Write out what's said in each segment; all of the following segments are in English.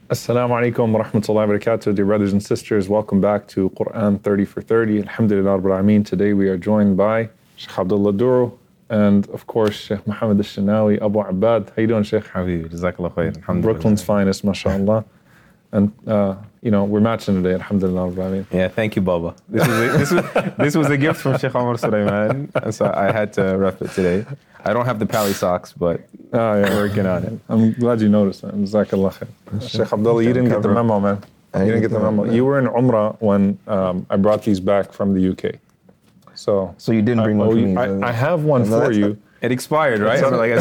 Assalamu alaikum wa rahmatullahi wa barakatuh, dear brothers and sisters. Welcome back to Quran 30 for 30. Alhamdulillah Rabbil Alameen. Today we are joined by Sheikh Abdullah Duro and of course Sheikh Muhammad al-Shinawi, Abu Abbad. How you doing, Sheikh? Habibi, Jazakallah khair. Alhamdulillah. Brooklyn's finest, mashallah. And we're matching today, Alhamdulillah Rabbil Alameen. Yeah, thank you, Baba. This was a gift from Sheikh Omar Sulaiman, and so I had to rep it today. I don't have the pally socks, but working on it. I'm glad you noticed that. Jazakallah khair. Sheikh Abdullah, you didn't get the memo, man. You didn't get the memo. You were in Umrah when I brought these back from the UK. So you didn't bring one for me. I have one for you. It expired, right?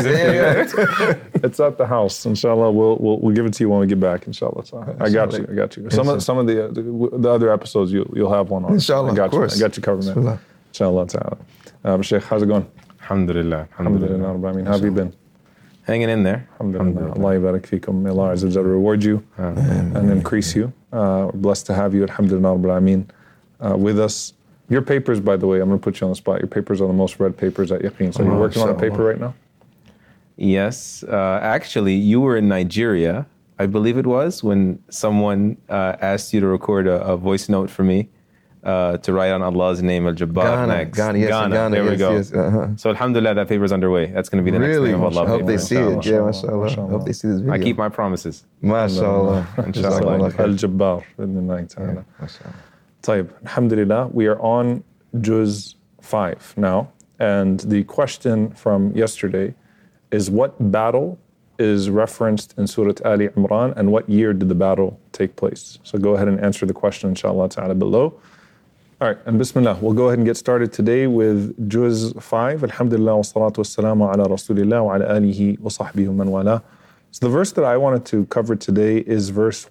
It's at the house. Inshallah, we'll give it to you when we get back. Inshallah, I got you. Some of the other episodes you'll have one on. Inshallah, I got you. course. I got you covered, man. Inshallah ta'ala. Sheikh, how's it going? Alhamdulillah. Alhamdulillah. How have you been? Hanging in there. Alhamdulillah. Allah yabarak feekum. May Allah Azza wa Jalla reward you and increase you. We're blessed to have you. Alhamdulillah Rabbil Alameen with us. Your papers, by the way, I'm going to put you on the spot. Your papers are the most read papers at Yaqeen. So you're working on a paper right now? Yes. Actually, you were in Nigeria, I believe it was, when someone asked you to record a voice note for me to write on Allah's name, Al-Jabbar next. Ghana, there we go. Yes, So alhamdulillah, that paper's underway. That's going to be the next name of Allah. I hope they see it. Yeah, mashallah. mashallah. I hope they see this video. I keep my promises. Mashallah. Inshallah. Al-Jabbar. Tayyib. Alhamdulillah, we are on Juz 5 now. And the question from yesterday is what battle is referenced in Surah Ali Imran and what year did the battle take place? So go ahead and answer the question, inshallah ta'ala, below. All right, and bismillah, we'll go ahead and get started today with Juz 5. Alhamdulillah wa salatu wa salamu ala rasulillah wa ala alihi wa sahbihi wa man wala. So the verse that I wanted to cover today is verse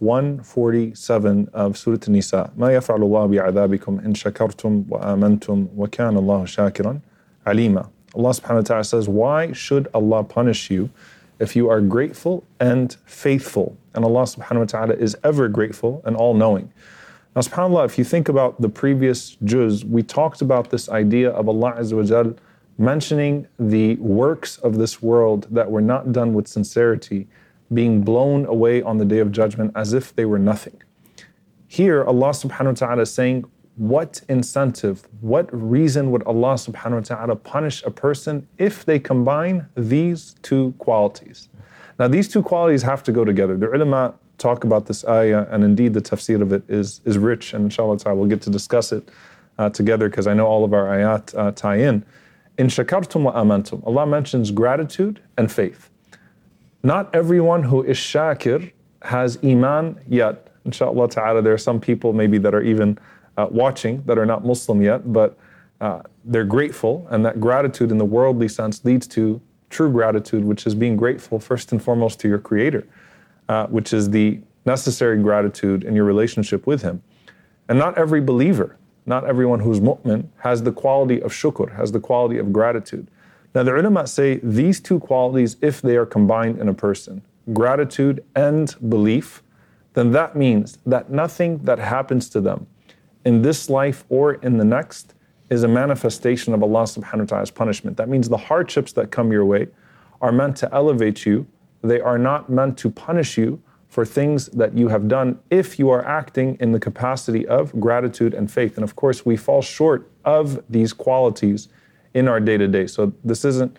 147 of Surah An-Nisa. مَا يَفْعَلُ اللَّهُ بِعَذَابِكُمْ إِن شَكَرْتُمْ وَآمَنْتُمْ وَكَانَ اللَّهُ شَاكِرًا عَلِيمًا. Allah subhanahu wa ta'ala says, why should Allah punish you if you are grateful and faithful? And Allah subhanahu wa ta'ala is ever grateful and all-knowing. Now subhanAllah, if you think about the previous juz, we talked about this idea of Allah Azza wa Jal mentioning the works of this world that were not done with sincerity being blown away on the Day of Judgment as if they were nothing. Here, Allah subhanahu wa ta'ala is saying, what incentive, what reason would Allah subhanahu wa ta'ala punish a person if they combine these two qualities? Now, these two qualities have to go together. The ulama talk about this ayah, and indeed the tafsir of it is rich, and inshallah ta'ala we'll get to discuss it together because I know all of our ayat tie in. In shakartum wa amantum, Allah mentions gratitude and faith. Not everyone who is shakir has iman yet. Inshallah ta'ala, there are some people maybe that are even watching that are not Muslim yet, but they're grateful, and that gratitude in the worldly sense leads to true gratitude, which is being grateful first and foremost to your Creator, which is the necessary gratitude in your relationship with Him. And not every believer, not everyone who's mu'min has the quality of shukr, has the quality of gratitude. Now the ulama say these two qualities, if they are combined in a person, gratitude and belief, then that means that nothing that happens to them in this life or in the next is a manifestation of Allah subhanahu wa ta'ala's punishment. That means the hardships that come your way are meant to elevate you. They are not meant to punish you for things that you have done if you are acting in the capacity of gratitude and faith. And of course, we fall short of these qualities in our day-to-day. So this isn't,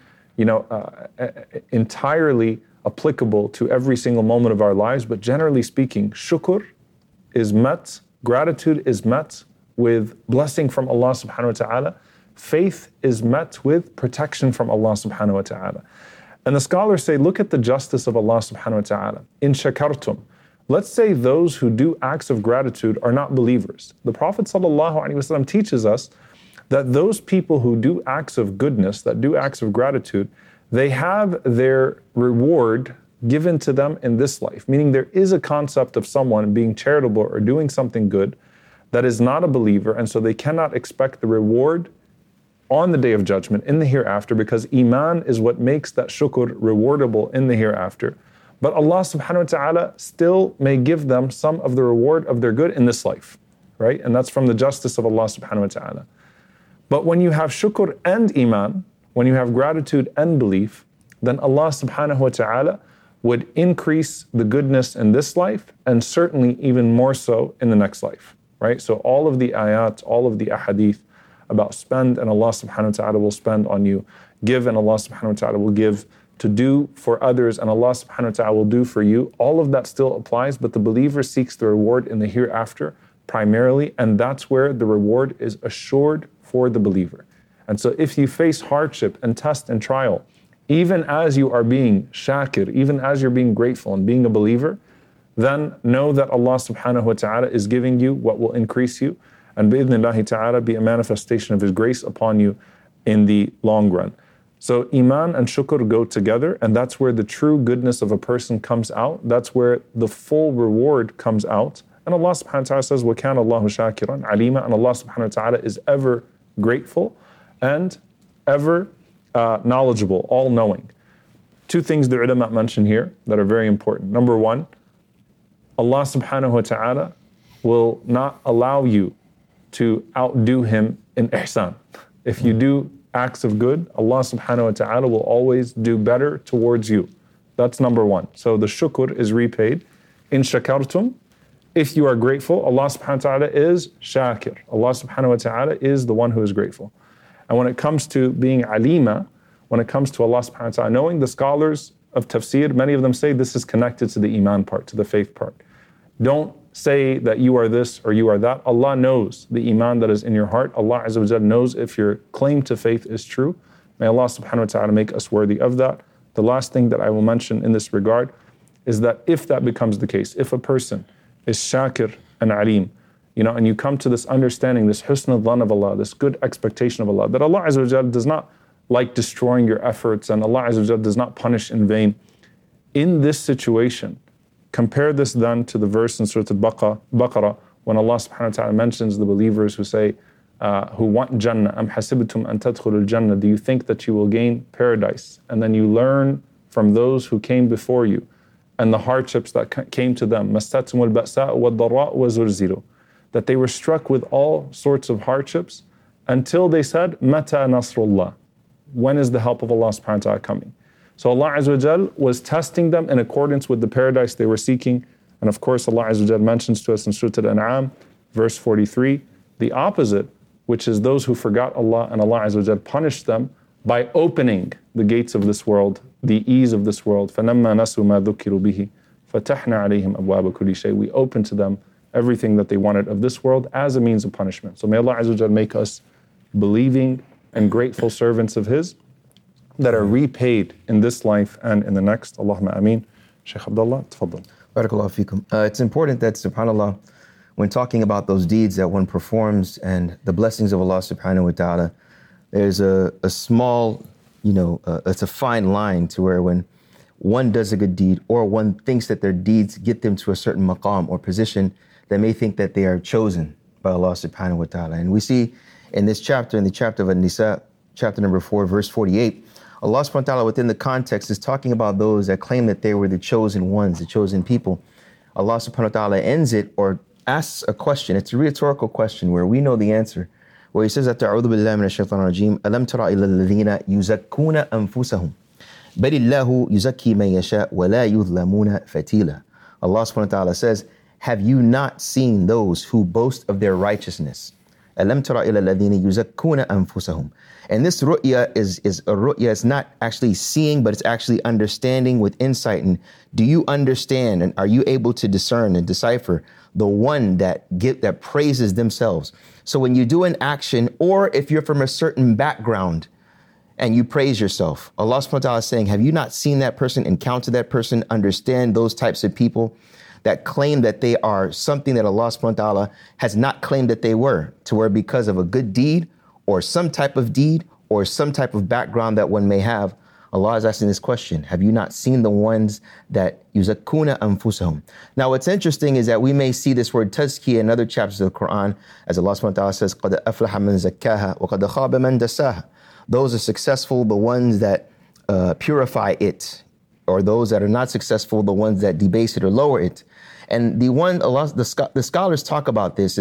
entirely applicable to every single moment of our lives, but generally speaking, shukr is met, gratitude is met with blessing from Allah subhanahu wa ta'ala. Faith is met with protection from Allah subhanahu wa ta'ala. And the scholars say, look at the justice of Allah subhanahu wa ta'ala. In shakartum, let's say those who do acts of gratitude are not believers. The Prophet sallallahu alaihi wasallam teaches us that those people who do acts of goodness, that do acts of gratitude, they have their reward given to them in this life. Meaning there is a concept of someone being charitable or doing something good that is not a believer, and so they cannot expect the reward on the Day of Judgment, in the hereafter, because iman is what makes that shukr rewardable in the hereafter. But Allah subhanahu wa ta'ala still may give them some of the reward of their good in this life, right? And that's from the justice of Allah subhanahu wa ta'ala. But when you have shukr and iman, when you have gratitude and belief, then Allah subhanahu wa ta'ala would increase the goodness in this life and certainly even more so in the next life, right? So all of the ayat, all of the ahadith about spend and Allah subhanahu wa ta'ala will spend on you, give and Allah subhanahu wa ta'ala will give, to do for others and Allah subhanahu wa ta'ala will do for you, all of that still applies, but the believer seeks the reward in the hereafter primarily, and that's where the reward is assured for the believer. And so if you face hardship and test and trial, even as you are being shakir, even as you're being grateful and being a believer, then know that Allah subhanahu wa ta'ala is giving you what will increase you, and bi'idhnillahi ta'ala be a manifestation of His grace upon you in the long run. So iman and shukr go together, and that's where the true goodness of a person comes out. That's where the full reward comes out. And Allah subhanahu wa ta'ala says, وَكَانَ اللَّهُ شَاكِرًا عَلِيمًا, and Allah subhanahu wa ta'ala is ever grateful and ever knowledgeable, all-knowing. Two things the ulama mention here that are very important. Number one, Allah subhanahu wa ta'ala will not allow you to outdo Him in ihsan. If you do acts of good, Allah subhanahu wa ta'ala will always do better towards you. That's number one. So the shukr is repaid. In shakartum, if you are grateful, Allah subhanahu wa ta'ala is shakir. Allah subhanahu wa ta'ala is the one who is grateful. And when it comes to being alima, when it comes to Allah subhanahu wa ta'ala, knowing the scholars of tafsir, many of them say this is connected to the iman part, to the faith part. Don't say that you are this or you are that. Allah knows the iman that is in your heart. Allah Azza wa Jal knows if your claim to faith is true. May Allah subhanahu wa ta'ala make us worthy of that. The last thing that I will mention in this regard is that if that becomes the case, if a person is shakir and alim, and you come to this understanding, this husn al-dhan of Allah, this good expectation of Allah, that Allah Azza wa Jal does not like destroying your efforts and Allah Azza wa Jal does not punish in vain. In this situation, compare this then to the verse in Surah Al-Baqarah when Allah subhanahu wa ta'ala mentions the believers who say, who want Jannah, am hasibtum an tadkhulul Jannah, do you think that you will gain paradise? And then you learn from those who came before you and the hardships that came to them, mastatumul ba'sa wa dharra wa zulzilu, that they were struck with all sorts of hardships until they said, mata nasrullah, when is the help of Allah subhanahu wa ta'ala coming? So Allah Azza wa Jal was testing them in accordance with the paradise they were seeking. And of course, Allah Azza wa Jal mentions to us in Surah Al-An'am, verse 43, the opposite, which is those who forgot Allah and Allah Azza wa Jal punished them by opening the gates of this world, the ease of this world. فَنَمَّا نَسُوا مَا ذُكِّرُوا بِهِ فَتَحْنَا عَلَيْهِمْ أَبْوَابَ كُلِّ شَيْءٍ. We open to them everything that they wanted of this world as a means of punishment. So may Allah Azza wa Jal make us believing and grateful servants of His that are repaid in this life and in the next. Allahumma ameen. Shaykh Abdullah, tfaddal. Barakallahu feekum. It's important that, subhanAllah, when talking about those deeds that one performs and the blessings of Allah subhanahu wa ta'ala, there's a small, it's a fine line to where when one does a good deed or one thinks that their deeds get them to a certain maqam or position, they may think that they are chosen by Allah subhanahu wa ta'ala. And we see in this chapter, in the chapter of An-Nisa, chapter number 4, verse 48, Allah subhanahu wa ta'ala within the context is talking about those that claim that they were the chosen ones, the chosen people. Allah subhanahu wa ta'ala ends it or asks a question. It's a rhetorical question where we know the answer. Where He says that أعوذ بالله من الشيطان الرجيم ألم ترى إلى الذين يزكون أنفسهم بل الله يزكي من يشاء ولا يظلمون فتيلا. Allah subhanahu wa ta'ala says, have you not seen those who boast of their righteousness? ألم ترى إلى الذين يزكون أنفسهم. And this ru'ya is a ru'ya. It's not actually seeing, but it's actually understanding with insight. And do you understand and are you able to discern and decipher the one that praises themselves? So when you do an action, or if you're from a certain background and you praise yourself, Allah subhanahu wa ta'ala is saying, have you not seen that person, encountered that person, understand those types of people that claim that they are something that Allah subhanahu wa ta'ala has not claimed that they were, to where because of a good deed or some type of deed or some type of background that one may have, Allah is asking this question, have you not seen the ones that yuzakkuna anfusahum? Now what's interesting is that we may see this word tazkiyah in other chapters of the Quran, as Allah subhanahu wa ta'ala says, قَدْ أَفْلَحَ مَنْ زَكَّاهَا وَقَدْ خَابَ مَنْ دَسَّاهَا. Those are successful, the ones that purify it, or those that are not successful, the ones that debase it or lower it. And the scholars talk about this.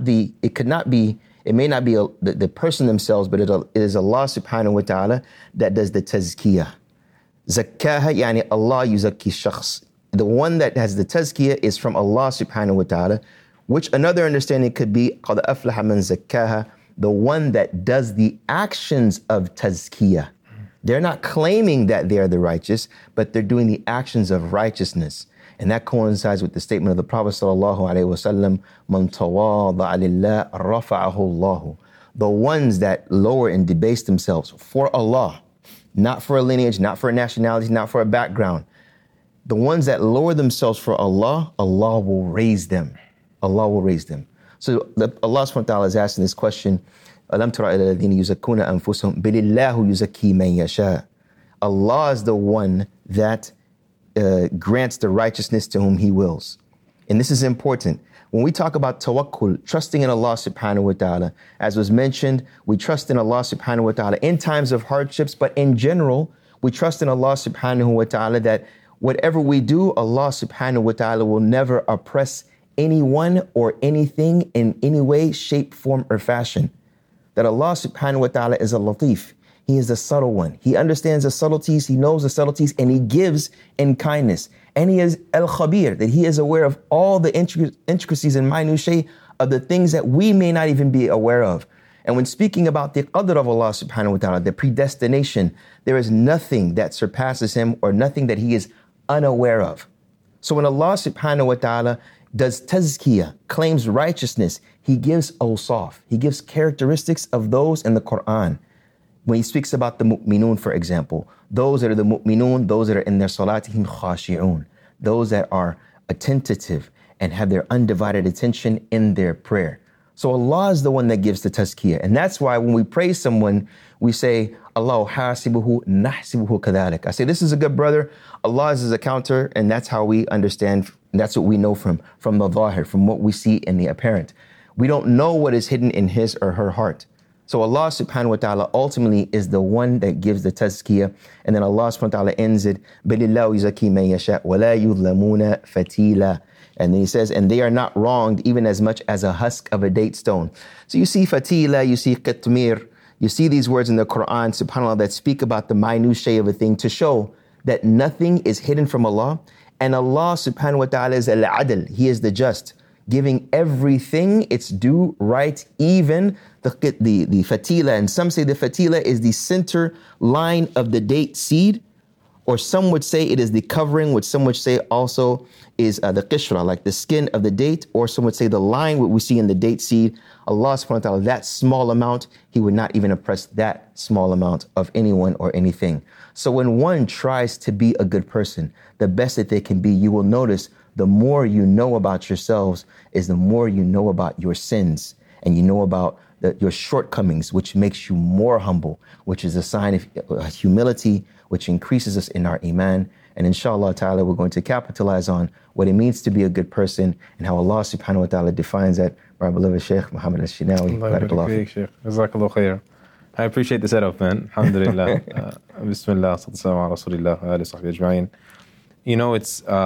It may not be the person themselves, but it is Allah subhanahu wa ta'ala that does the tazkiyah. Zakkaha, yani Allah yuzakki shakhs. The one that has the tazkiyah is from Allah subhanahu wa ta'ala, which another understanding could be قَدْ أَفْلَحَ مَنْ زَكَّاهَا, the one that does the actions of tazkiyah. They're not claiming that they are the righteous, but they're doing the actions of righteousness. And that coincides with the statement of the Prophet sallallahu alaihi wasallam, "Man tawadha'a lillah rafa'ahu Allah." The ones that lower and debase themselves for Allah, not for a lineage, not for a nationality, not for a background. The ones that lower themselves for Allah, Allah will raise them. Allah will raise them. So Allah subhanahu wa ta'ala is asking this question, أَلَمْ تَرَ إِلَى الَّذِينَ يُزَكُّونَ أَنفُسَهُم بَلِ اللَّهُ يُزَكِّي مَن يَشَاءُ. Allah is the one that grants the righteousness to whom He wills. And this is important. When we talk about tawakkul, trusting in Allah subhanahu wa ta'ala, as was mentioned, we trust in Allah subhanahu wa ta'ala in times of hardships, but in general, we trust in Allah subhanahu wa ta'ala that whatever we do, Allah subhanahu wa ta'ala will never oppress anyone or anything in any way, shape, form, or fashion. That Allah subhanahu wa ta'ala is a latif. He is the subtle one. He understands the subtleties, He knows the subtleties, and He gives in kindness. And He is al-khabir, that He is aware of all the intricacies and minutiae of the things that we may not even be aware of. And when speaking about the qadr of Allah subhanahu wa ta'ala, the predestination, there is nothing that surpasses Him or nothing that He is unaware of. So when Allah subhanahu wa ta'ala does tazkiyah, claims righteousness, He gives awsaf. He gives characteristics of those in the Quran. When He speaks about the mu'minun, for example, those that are the mu'minun, those that are in their salatihim khashi'un, those that are attentive and have their undivided attention in their prayer. So Allah is the one that gives the tazkiyah. And that's why when we praise someone, we say, Allah hasibuhu nahsibuhu kadhalik. I say, this is a good brother. Allah is his accounter. And that's how we understand. And that's what we know from the zahir, from what we see in the apparent. We don't know what is hidden in his or her heart. So Allah subhanahu wa ta'ala ultimately is the one that gives the tazkiyah. And then Allah subhanahu wa ta'ala ends it, بَلِلَّهُ يُزَكِّي مَن يَشَاءُ وَلَا يُظْلَمُونَ فَتِيلًا. And then He says, and they are not wronged even as much as a husk of a date stone. So you see fatila, you see qitmir, you see these words in the Quran, subhanAllah, that speak about the minutiae of a thing to show that nothing is hidden from Allah. And Allah subhanahu wa ta'ala is al-adl, He is the just, giving everything its due right, even the fatila. And some say the fatila is the center line of the date seed, or some would say it is the covering, which some would say also is the qishra, like the skin of the date, or some would say the line what we see in the date seed. Allah subhanahu wa ta'ala, that small amount, He would not even oppress that small amount of anyone or anything. So when one tries to be a good person, the best that they can be, you will notice the more you know about yourselves is the more you know about your sins, and you know about your shortcomings, which makes you more humble, which is a sign of humility, which increases us in our iman. And inshallah ta'ala, we're going to capitalize on what it means to be a good person and how Allah subhanahu wa ta'ala defines that. Our beloved Shaykh Muhammad al-Shinawi. Jazakallah khair. I appreciate the setup, man. Alhamdulillah. Bismillah. Sallallahu Rasulillah. Sahbihi ajma'in. You know,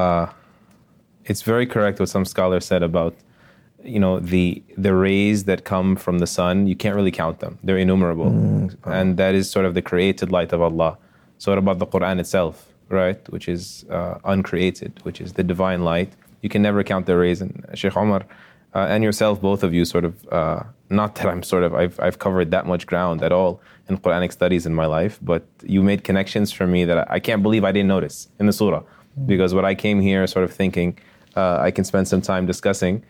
it's very correct what some scholars said about, you know, the rays that come from the sun. You can't really count them. They're innumerable. And that is sort of the created light of Allah. So what about the Quran itself, right? Which is uncreated, which is the divine light. You can never count the rays. And Shaykh Omar and yourself, both of you sort of, not that I'm sort of, I've covered that much ground at all in Quranic studies in my life, but you made connections for me that I can't believe I didn't notice in the surah. Because what I came here sort of thinking, I can spend some time discussing,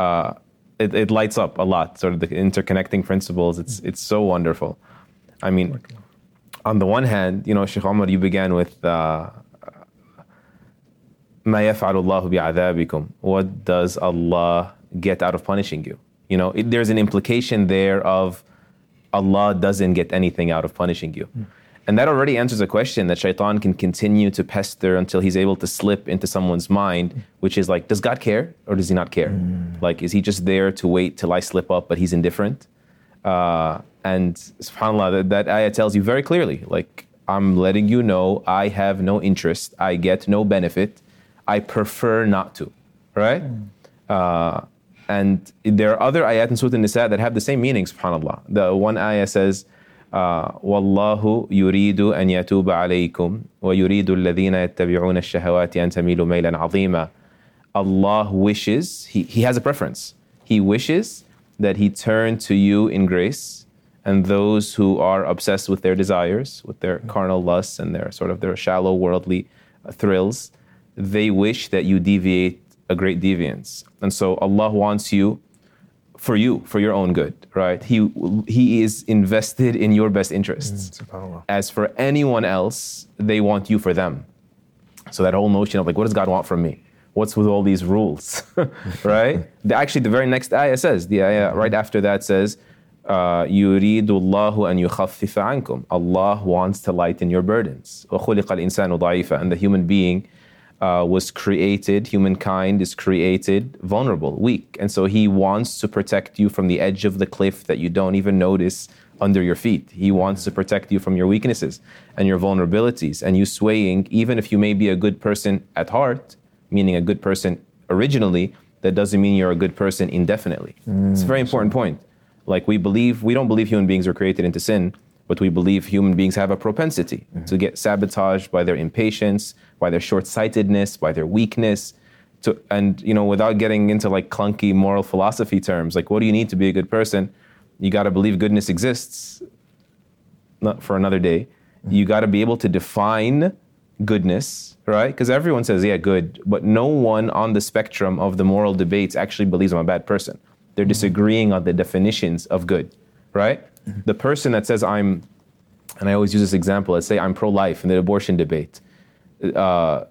it lights up a lot, sort of the interconnecting principles. It's so wonderful. I mean, on the one hand, you know, Shaykh Omar, you began with مَا يَفْعَلُ اللَّهُ بِعَذَابِكُمْ. What does Allah get out of punishing you? You know, there's an implication there of Allah doesn't get anything out of punishing you. And that already answers a question that shaitan can continue to pester until he's able to slip into someone's mind, which is like, does God care or does He not care? Like, is He just there to wait till I slip up, but He's indifferent? And subhanAllah, that ayah tells you very clearly, like, I'm letting you know I have no interest, I get no benefit, I prefer not to, right? And there are other ayat in Surah An-Nisa that have the same meaning, subhanAllah. The one ayah says, والله يريد أن يتوب عليكم ويريد الذين يتبعون الشهوات أن تميلوا ميلا عظيما. Allah wishes, he has a preference. He wishes that He turn to you in grace, and those who are obsessed with their desires, with their carnal lusts and their shallow worldly thrills, they wish that you deviate a great deviance. And so Allah wants you, for your own good, right? He is invested in your best interests. As for anyone else, they want you for them. So that whole notion of like, what does God want from me? What's with all these rules, right? Actually, the very next ayah says, the ayah right after that says, يُرِيدُ اللَّهُ أَن يُخَفِّفَ عَنْكُمْ. Allah wants to lighten your burdens. وَخُلِقَ الْإِنسَانُ ضَعِيفًا. And the human being was created, humankind is created vulnerable, weak. And so He wants to protect you from the edge of the cliff that you don't even notice under your feet. He wants to protect you from your weaknesses and your vulnerabilities and you swaying, even if you may be a good person at heart, meaning a good person originally, that doesn't mean you're a good person indefinitely. It's a very important point. Like we don't believe human beings were created into sin, but we believe human beings have a propensity to get sabotaged by their impatience, by their short-sightedness, by their weakness. And without getting into like clunky moral philosophy terms, like what do you need to be a good person? You got to believe goodness exists. Not for another day. You got to be able to define goodness, right? Because everyone says, yeah, good, but no one on the spectrum of the moral debates actually believes I'm a bad person. They're disagreeing on the definitions of good, right? The person that says and I always use this example, let's say I'm pro-life in the abortion debate. They are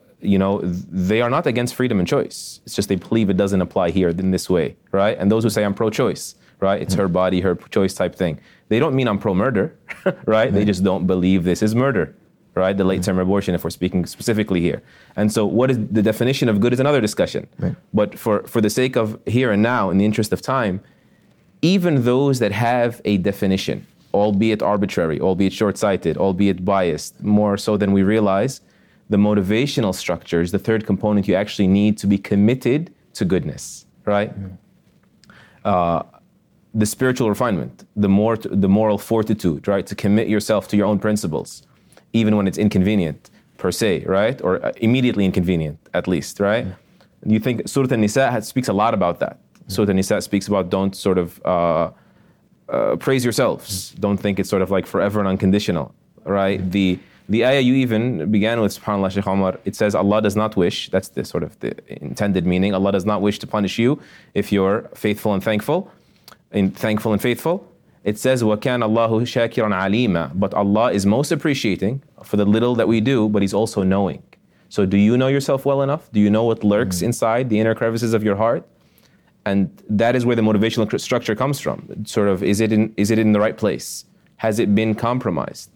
not against freedom and choice. It's just they believe it doesn't apply here in this way, right? And those who say I'm pro-choice, right? It's her body, her choice type thing. They don't mean I'm pro-murder, right? They just don't believe this is murder, right? The late-term abortion, if we're speaking specifically here. And so what is the definition of good is another discussion. Right. But for the sake of here and now, in the interest of time, even those that have a definition, albeit arbitrary, albeit short-sighted, albeit biased, more so than we realize, the motivational structures, the third component, you actually need to be committed to goodness, right? The spiritual refinement, the moral fortitude, right? To commit yourself to your own principles, even when it's inconvenient, per se, right? Or immediately inconvenient, at least, right? You think Surah An-Nisa speaks a lot about that. Surah An-Nisa speaks about don't sort of praise yourselves. Don't think it's sort of like forever and unconditional, right? The ayah you even began with, subhanAllah, Shaykh Omar, it says Allah does not wish, that's the sort of the intended meaning, Allah does not wish to punish you if you're faithful and thankful, and faithful. It says, وَكَانَ اللَّهُ شَاكِرًا عَلِيمًا. But Allah is most appreciating for the little that we do, but He's also knowing. So do you know yourself well enough? Do you know what lurks inside the inner crevices of your heart? And that is where the motivational structure comes from. Sort of, is it in the right place? Has it been compromised?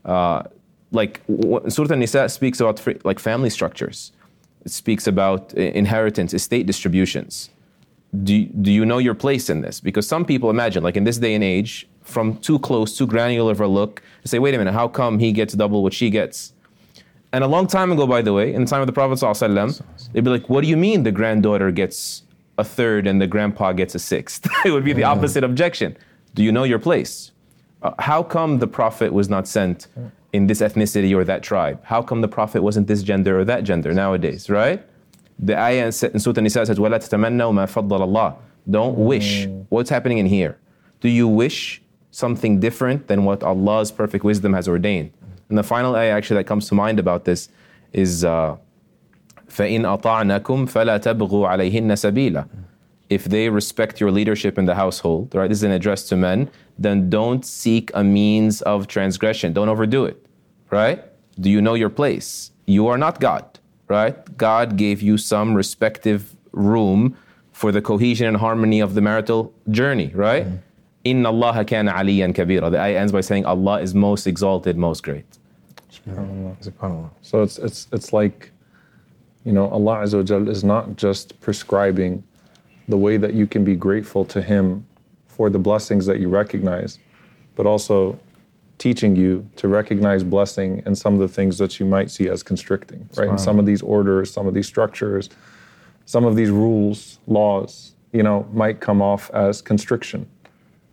Like Surah An-Nisa speaks about like family structures. It speaks about inheritance, estate distributions. Do you know your place in this? Because some people imagine, like in this day and age, from too close, too granular of a look, say, wait a minute, how come he gets double what she gets? And a long time ago, by the way, in the time of the Prophet ﷺ, they'd be like, what do you mean the granddaughter gets a third and the grandpa gets a sixth? It would be the opposite objection. Do you know your place? How come the Prophet was not sent in this ethnicity or that tribe? How come the Prophet wasn't this gender or that gender nowadays, right? The ayah in Surah An-Nisa says, وَلَا تَتَمَنَّوْا مَا فَضَّلَ اللَّهُ. Don't wish. What's happening in here? Do you wish something different than what Allah's perfect wisdom has ordained? And the final ayah actually that comes to mind about this is فَإِنْ أَطَعْنَكُمْ فَلَا تَبْغُوا عَلَيْهِنَّ سَبِيلًا. If they respect your leadership in the household, right? This is an address to men, then don't seek a means of transgression. Don't overdo it, right? Do you know your place? You are not God. Right? God gave you some respective room for the cohesion and harmony of the marital journey, right? Inna Allah kana aliyan kabira. The ayah ends by saying Allah is most exalted, most great. SubhanAllah. So it's like, Allah Azza wa Jal is not just prescribing the way that you can be grateful to Him for the blessings that you recognize, but also teaching you to recognize blessing in some of the things that you might see as constricting, right? And some of these orders, some of these structures, some of these rules, laws, might come off as constriction.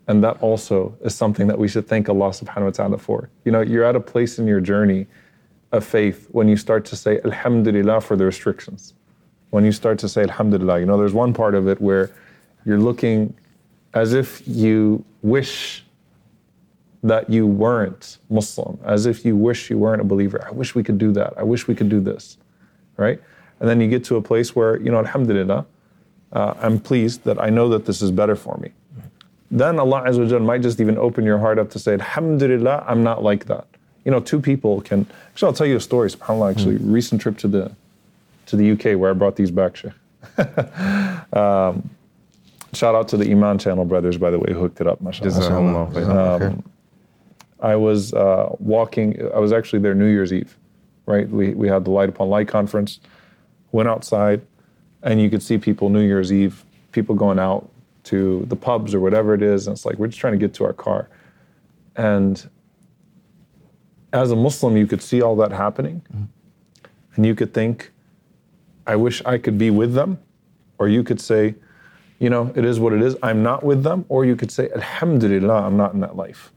And that also is something that we should thank Allah subhanahu wa ta'ala for. You know, you're at a place in your journey of faith when you start to say Alhamdulillah for the restrictions. When you start to say Alhamdulillah, you know, there's one part of it where you're looking as if you wish that you weren't Muslim, as if you wish you weren't a believer. I wish we could do that. I wish we could do this, right? And then you get to a place where, you know, Alhamdulillah, I'm pleased that I know that this is better for me. Then Allah Azza wa Jal might just even open your heart up to say, Alhamdulillah, I'm not like that. You know, two people can, actually I'll tell you a story, subhanAllah, actually, recent trip to the UK where I brought these back, Sheikh. Shout out to the Iman Channel brothers, by the way, who hooked it up, mashallah. I was walking, I was actually there New Year's Eve, right? We had the Light Upon Light conference, went outside, and you could see people New Year's Eve, people going out to the pubs or whatever it is, and it's like, we're just trying to get to our car. And as a Muslim, you could see all that happening, and you could think, I wish I could be with them, or you could say, you know, it is what it is, I'm not with them, or you could say, Alhamdulillah, I'm not in that life.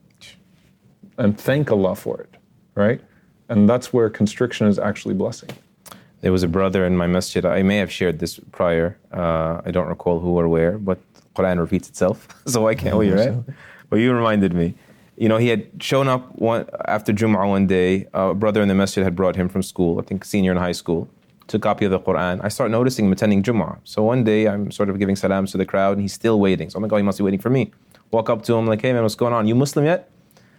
And thank Allah for it, right? And that's where constriction is actually blessing. There was a brother in my masjid, I may have shared this prior, I don't recall who or where, but Quran repeats itself, so I can't wait, right? But you reminded me. You know, he had shown up after Jum'ah one day, a brother in the masjid had brought him from school, I think senior in high school, took a copy of the Quran. I start noticing him attending Jum'ah. So one day I'm sort of giving salams to the crowd and he's still waiting. So I'm like, oh, he must be waiting for me. Walk up to him like, hey man, what's going on? You Muslim yet?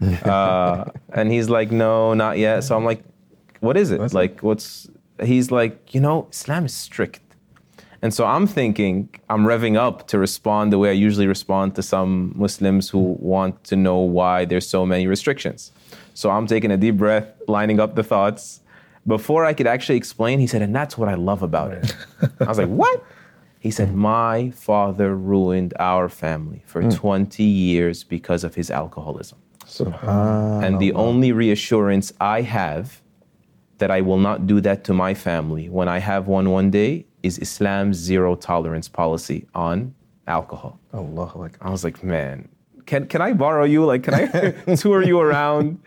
And he's like, no, not yet. So I'm like, what is it? He's like, you know, Islam is strict. And so I'm thinking, I'm revving up to respond the way I usually respond to some Muslims who want to know why there's so many restrictions. So I'm taking a deep breath, lining up the thoughts. Before I could actually explain, he said, and that's what I love about it. I was like, what? He said, my father ruined our family for 20 years because of his alcoholism. And the only reassurance I have that I will not do that to my family when I have one day is Islam's zero tolerance policy on alcohol. Allahu Akbar. I was like, man, can I borrow you? Like, can I tour you around?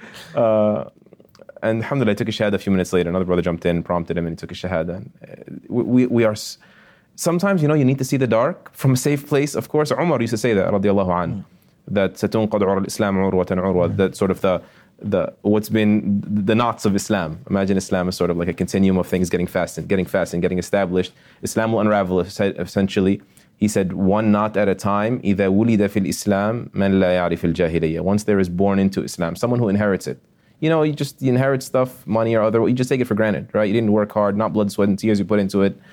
And alhamdulillah, I took a shahada a few minutes later. Another brother jumped in, prompted him, and he took a shahada. We are, sometimes, you know, you need to see the dark from a safe place. Of course, Umar used to say that, radiallahu anhu, that ستنقض عروة الإسلام عروة عروة, that sort of the what's been the knots of Islam. Imagine Islam is sort of like a continuum of things getting fastened, getting established. Islam will unravel essentially. He said, one knot at a time. إذا ولد في الإسلام من لا يعرف الجاهلية. Once there is born into Islam, someone who inherits it. You know, you inherit stuff, money or other, you just take it for granted, right? You didn't work hard, not blood, sweat, and tears you put into it.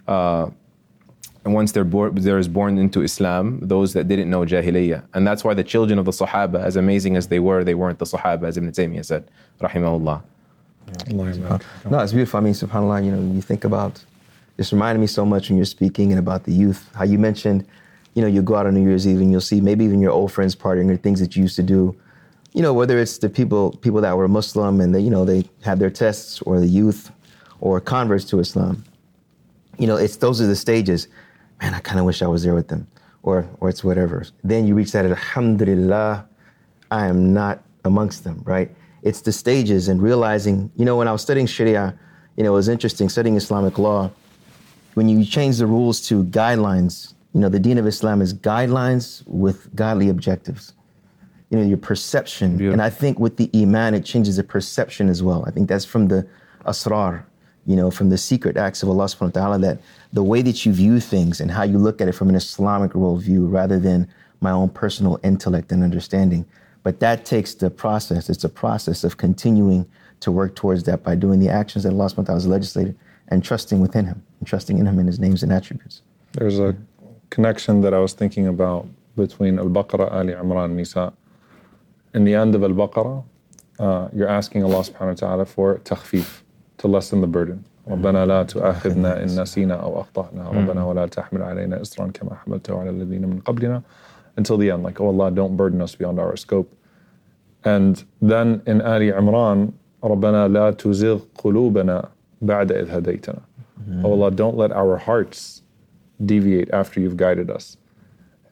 And once there is born into Islam, those that didn't know Jahiliyyah. And that's why the children of the Sahaba, as amazing as they weren't the Sahaba, as Ibn Taymiyyah said, rahimahullah. No, it's beautiful. I mean, subhanAllah, you know, you think about, this reminded me so much when you're speaking and about the youth, how you mentioned, you know, you go out on New Year's Eve and you'll see maybe even your old friends partying or things that you used to do. You know, whether it's the people that were Muslim and they, you know, they had their tests, or the youth or converts to Islam. You know, those are the stages. Man, I kind of wish I was there with them, or it's whatever. Then you reach that, alhamdulillah, I am not amongst them, right? It's the stages and realizing, you know, when I was studying Sharia, you know, it was interesting studying Islamic law. When you change the rules to guidelines, you know, the deen of Islam is guidelines with godly objectives. You know, your perception. Beautiful. And I think with the Iman, it changes the perception as well. I think that's from the asrar, you know, from the secret acts of Allah subhanahu wa ta'ala, that the way that you view things and how you look at it from an Islamic worldview rather than my own personal intellect and understanding. But that takes the process. It's a process of continuing to work towards that by doing the actions that Allah subhanahu wa ta'ala has legislated and trusting within Him, and trusting in Him in His names and attributes. There's a connection that I was thinking about between Al-Baqarah, Ali Imran, Nisa. In the end of Al-Baqarah, you're asking Allah subhanahu wa ta'ala for takhfif, to lessen the burden. ربنا لا تؤاخذنا إن نسينا أو أخطأنا ربنا ولا تحمل علينا إصرا كما حملته على الذين من قبلنا, until the end, like, oh Allah, don't burden us beyond our scope. And then in Ali Imran, ربنا لا تزغ قلوبنا بعد إذ هديتنا. Oh Allah, don't let our hearts deviate after you've guided us.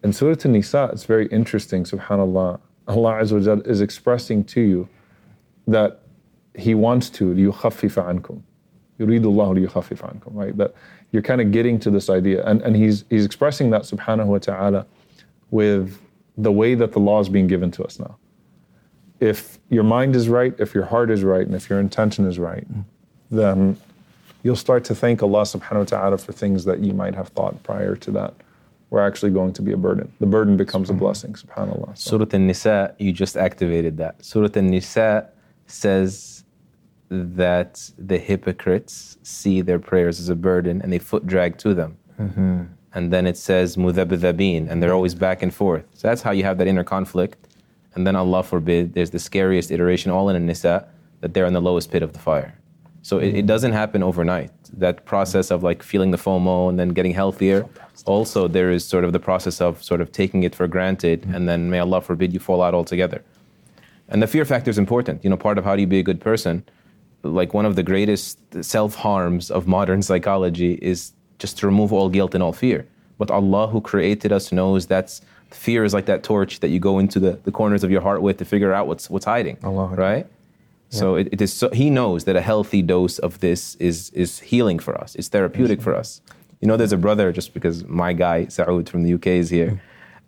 in Surah An-Nisa, it's very interesting, subhanAllah. Allah Azza wa Jal is expressing to you that He wants to, لِيُخَفِّفَ عَنْكُمْ. يُرِيدُ اللَّهُ لِيُخَفِّفَ عَنْكُمْ, right? That you're kind of getting to this idea. And he's expressing that, subhanahu wa ta'ala, with the way that the law is being given to us now. If your mind is right, if your heart is right, and if your intention is right, then you'll start to thank Allah subhanahu wa ta'ala for things that you might have thought prior to that were actually going to be a burden. The burden becomes a blessing, subhanAllah. Surah An-Nisa, you just activated that. Surah An-Nisa says that the hypocrites see their prayers as a burden and they foot drag to them. And then it says mudhabdhabin, and they're always back and forth. So that's how you have that inner conflict. And then Allah forbid, there's the scariest iteration all in An-Nisa, that they're in the lowest pit of the fire. So it doesn't happen overnight. That process of like feeling the FOMO and then getting healthier. Also, there is sort of the process of sort of taking it for granted, and then may Allah forbid you fall out altogether. And the fear factor is important. You know, part of how do you be a good person, like one of the greatest self-harms of modern psychology is just to remove all guilt and all fear. But Allah who created us knows that's fear is like that torch that you go into the corners of your heart with to figure out what's hiding, Allah. right? So it is. So He knows that a healthy dose of this is healing for us. It's therapeutic for us. You know, there's a brother, just because my guy Saud from the UK is here.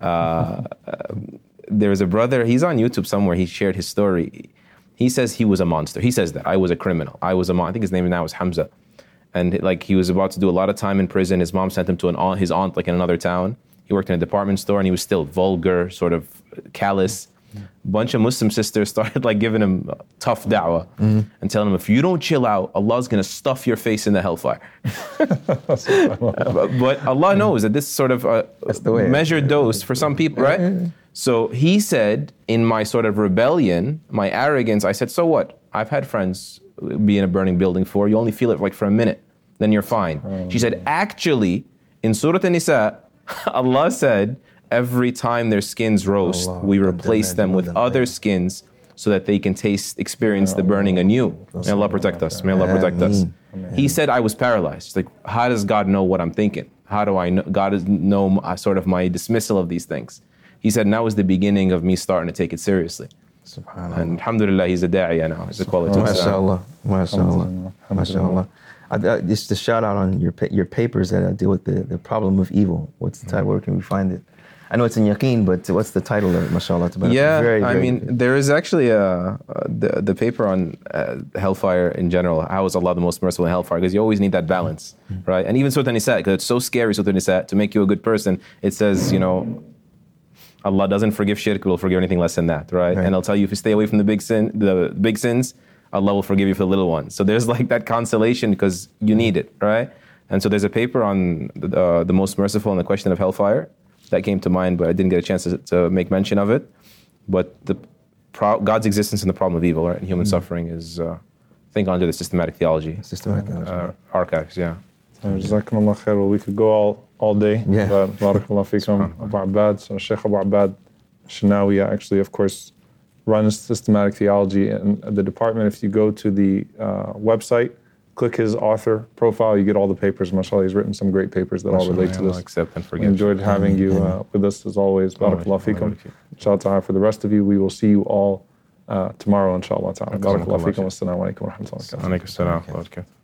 There's a brother. He's on YouTube somewhere. He shared his story. He says he was a monster. He says that I was a criminal. I think his name now is Hamza, and like he was about to do a lot of time in prison. His mom sent him to his aunt like in another town. He worked in a department store, and he was still vulgar, sort of callous. Bunch of Muslim sisters started like giving him tough da'wah and telling him, if you don't chill out, Allah's going to stuff your face in the hellfire. But Allah knows that this is sort of a measured dose for some people, right? So he said, in my sort of rebellion, my arrogance, I said, so what? I've had friends be in a burning building before. You only feel it like for a minute, then you're fine. She said, actually, in Surah An-Nisa, Allah said, every time their skins roast, we replace them with other skins so that they can experience the burning anew. May Allah protect us. May Allah protect us. He said, I was paralyzed. Like, how does God know what I'm thinking? How do I know? God know sort of my dismissal of these things. He said, now is the beginning of me starting to take it seriously. SubhanAllah. And alhamdulillah, he's a da'iyah now. He's a quality. MashaAllah. MashaAllah. MashaAllah. Just a shout out on your papers that deal with the problem of evil. What's the title? Where can we find it? I know it's in Yaqeen, but what's the title of it, mashallah? Yeah, I mean, there is actually the paper on hellfire in general. How is Allah the most merciful in hellfire? Because you always need that balance, right? And even Surah An-Nisa, because it's so scary, Surah An-Nisa, to make you a good person, it says, you know, Allah doesn't forgive shirk, will forgive anything less than that, right? And I'll tell you, if you stay away from the big sins, Allah will forgive you for the little ones. So there's like that consolation because you need it, right? And so there's a paper on the most merciful and the question of hellfire. That came to mind, but I didn't get a chance to make mention of it. But God's existence and the problem of evil, right, and human suffering is, I think, under the systematic theology. Archives, yeah. Jazakumullah khair. Well, we could go all day. Yeah. But barakallah fikum, Abu Abbad. So Sheikh Abu Abbad Shinawi actually, of course, runs systematic theology in the department. If you go to the website, click his author profile, you get all the papers. MashaAllah, he's written some great papers that all relate to this. Accept and We forgive. enjoyed having you with us as always. Barakallah fikum. Inshallah ta'ala. For the rest of you, we will see you all tomorrow, inshallah ta'ala. Barakallah fikum. Wassalamu alaikum wa rahmatullahi wa barakatuh. Alaikum salam wa barakatuh.